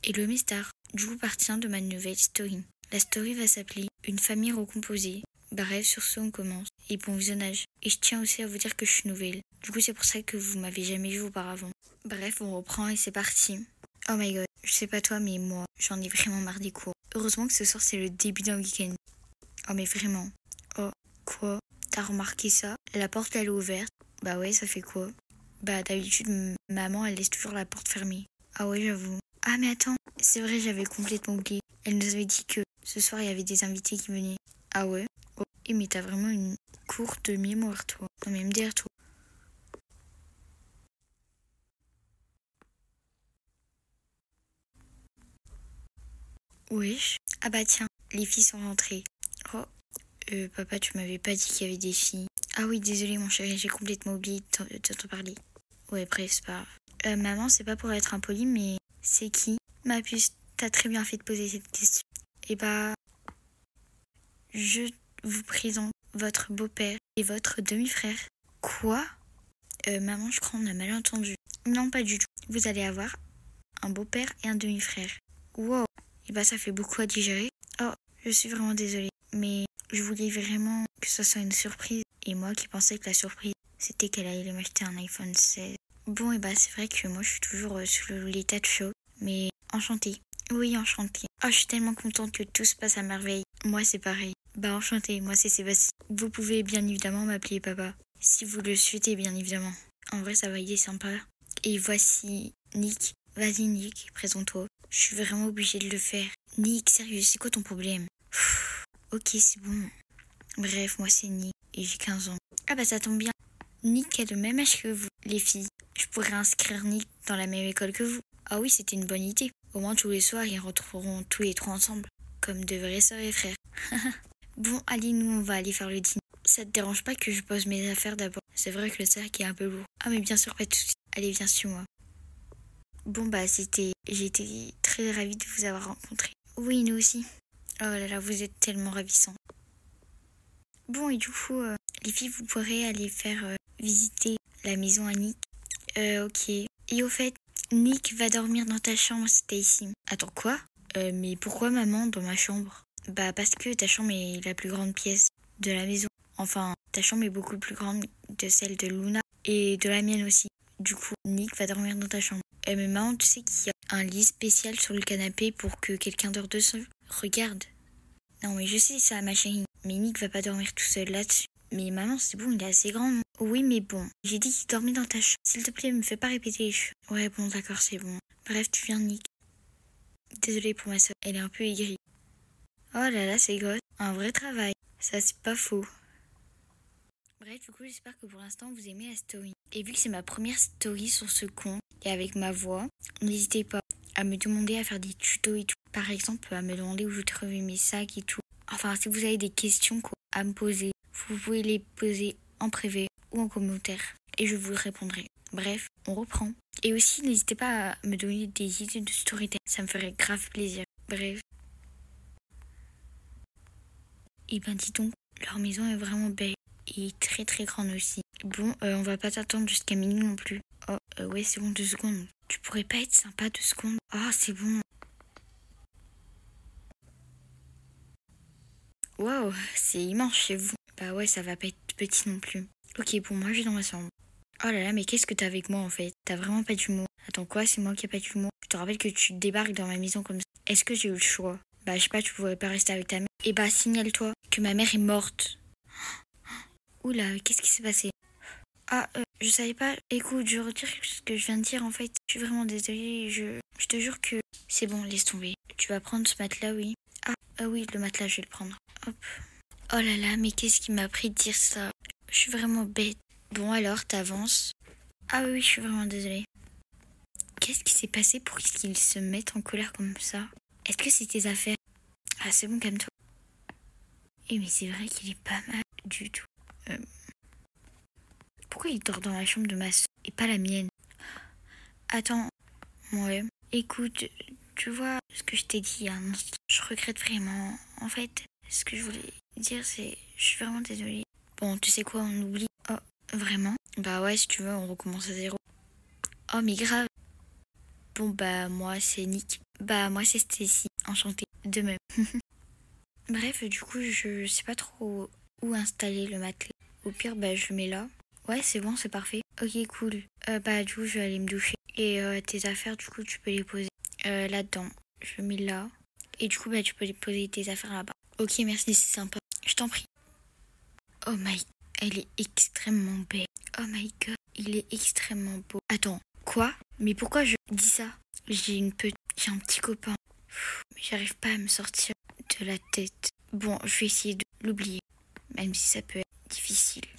Hello Mistar, du coup partie de ma nouvelle story. La story va s'appeler Une famille recomposée. Bref, sur ce on commence. Et bon visionnage. Et je tiens aussi à vous dire que je suis nouvelle. Du coup c'est pour ça que vous m'avez jamais vu auparavant. Bref, on reprend et c'est parti. Oh my god, je sais pas toi mais moi, j'en ai vraiment marre des cours. Heureusement que ce soir c'est le début d'un week-end. Oh mais vraiment. Oh, quoi? T'as remarqué ça? La porte elle est ouverte. Bah ouais, ça fait quoi? Bah d'habitude, maman elle laisse toujours la porte fermée. Ah ouais, j'avoue. Ah mais attends, c'est vrai, j'avais complètement oublié. Elle nous avait dit que ce soir il y avait des invités qui venaient. Ah ouais? Oh, mais t'as vraiment une courte mémoire toi. Non mais MDR toi. Wesh. Ah bah tiens, les filles sont rentrées. Oh, papa tu m'avais pas dit qu'il y avait des filles. Ah oui, désolé mon chéri, j'ai complètement oublié de t'en parler. Ouais bref, c'est pas grave. Maman, c'est pas pour être impolie mais c'est qui? Ma puce, t'as très bien fait de poser cette question. Et bah, je vous présente votre beau-père et votre demi-frère. Quoi? Maman, je crois qu'on a mal entendu. Non, pas du tout. Vous allez avoir un beau-père et un demi-frère. Wow. Et bah, ça fait beaucoup à digérer. Oh, je suis vraiment désolée. Mais je voulais vraiment que ce soit une surprise. Et moi qui pensais que la surprise, c'était qu'elle allait m'acheter un iPhone 16. Bon, et bah, c'est vrai que moi, je suis toujours sous l'état de choc. Mais enchantée. Oui, enchantée. Oh, je suis tellement contente que tout se passe à merveille. Moi, c'est pareil. Bah, enchantée, moi, c'est Sébastien. Vous pouvez bien évidemment m'appeler papa. Si vous le souhaitez, bien évidemment. En vrai, ça va, il est sympa. Et voici Nick. Vas-y, Nick, présente-toi. Je suis vraiment obligée de le faire. Nick, sérieux, c'est quoi ton problème? Ok, c'est bon. Bref, moi, c'est Nick et j'ai 15 ans. Ah bah, ça tombe bien. Nick a le même âge que vous, les filles. Je pourrais inscrire Nick dans la même école que vous. Ah oui, c'était une bonne idée. Au moins, tous les soirs, ils rentreront tous les trois ensemble. Comme de vrais sœurs et frères. Bon, allez, nous, on va aller faire le dîner. Ça te dérange pas que je pose mes affaires d'abord? C'est vrai que le sac est un peu lourd. Ah, mais bien sûr, pas de soucis. Allez, viens sur moi. Bon, bah, j'étais très ravie de vous avoir rencontré. Oui, nous aussi. Oh là là, vous êtes tellement ravissants. Bon, et du coup, les filles, vous pourrez aller faire visiter la maison à Nick. Ok. Et au fait, Nick va dormir dans ta chambre, Stacy. Attends, quoi? Mais pourquoi maman dans ma chambre? Bah parce que ta chambre est la plus grande pièce de la maison. Enfin, ta chambre est beaucoup plus grande de celle de Luna et de la mienne aussi. Du coup, Nick va dormir dans ta chambre. Mais maman, tu sais qu'il y a un lit spécial sur le canapé pour que quelqu'un dort dessus. Regarde. Non mais je sais ça, ma chérie. Mais Nick va pas dormir tout seul là-dessus. Mais maman, c'est bon, il est assez grand. Oui, mais bon. J'ai dit qu'il dormait dans ta chambre. S'il te plaît, me fais pas répéter les choses. Ouais, bon, d'accord, c'est bon. Bref, tu viens, Nick. Désolée pour ma soeur, elle est un peu aigrie. Oh là là, c'est gosse. Un vrai travail. Ça, c'est pas faux. Bref, du coup, j'espère que pour l'instant, vous aimez la story. Et vu que c'est ma première story sur ce compte, et avec ma voix, n'hésitez pas à me demander à faire des tutos et tout. Par exemple, à me demander où je trouvais mes sacs et tout. Enfin, si vous avez des questions à me poser, vous pouvez les poser en privé ou en commentaire. Et je vous répondrai. Bref, on reprend. Et aussi, n'hésitez pas à me donner des idées de storytelling. Ça me ferait grave plaisir. Bref. Et ben dis donc, leur maison est vraiment belle. Et très très grande aussi. Bon, on va pas t'attendre jusqu'à minuit non plus. Oh, ouais, c'est bon, 2 secondes. Tu pourrais pas être sympa 2 secondes? Ah, c'est bon. Waouh, c'est immense chez vous. Bah ouais, ça va pas être petit non plus. Ok, bon, moi je vais dans ma chambre. Oh là là, mais qu'est-ce que t'as avec moi en fait? T'as vraiment pas d'humour. Attends, quoi? C'est moi qui ai pas d'humour? Je te rappelle que tu débarques dans ma maison comme ça. Est-ce que j'ai eu le choix? Bah, je sais pas, tu pourrais pas rester avec ta mère. Eh bah, signale-toi que ma mère est morte. Oula, qu'est-ce qui s'est passé? Ah, je savais pas. Écoute, je retire ce que je viens de dire en fait. Je suis vraiment désolée. Je te jure que c'est bon, laisse tomber. Tu vas prendre ce matelas, oui. Ah oui, le matelas, je vais le prendre. Hop. Oh là là, mais qu'est-ce qui m'a pris de dire ça? Je suis vraiment bête. Bon alors, t'avances. Ah oui, je suis vraiment désolée. Qu'est-ce qui s'est passé pour qu'ils se mettent en colère comme ça? Est-ce que c'est tes affaires? Ah, c'est bon, calme-toi. Eh mais c'est vrai qu'il est pas mal du tout. Pourquoi il dort dans la chambre de ma soeur et pas la mienne? Attends, ouais. Écoute, tu vois ce que je t'ai dit il y a un instant. Je regrette vraiment. En fait, ce que je voulais dire, c'est... Je suis vraiment désolée. Bon, tu sais quoi, on oublie. Oh, vraiment? Bah ouais, si tu veux, on recommence à zéro. Oh, mais grave. Bon, bah, moi, c'est Nick. Bah, moi, c'est Stacy. Enchantée. De même. Bref, du coup, je sais pas trop où installer le matelas. Au pire, bah, je le mets là. Ouais, c'est bon, c'est parfait. Ok, cool. Bah, du coup, je vais aller me doucher. Et tes affaires, du coup, tu peux les poser là-dedans. Je le mets là. Et du coup, bah, tu peux les poser tes affaires là-bas. Ok, merci, c'est sympa. Je t'en prie. Oh my... Elle est extrêmement belle. Oh my god. Il est extrêmement beau. Attends, quoi? Mais pourquoi je dis ça? J'ai un petit copain. Mais j'arrive pas à me sortir de la tête. Bon, je vais essayer de l'oublier. Même si ça peut être difficile.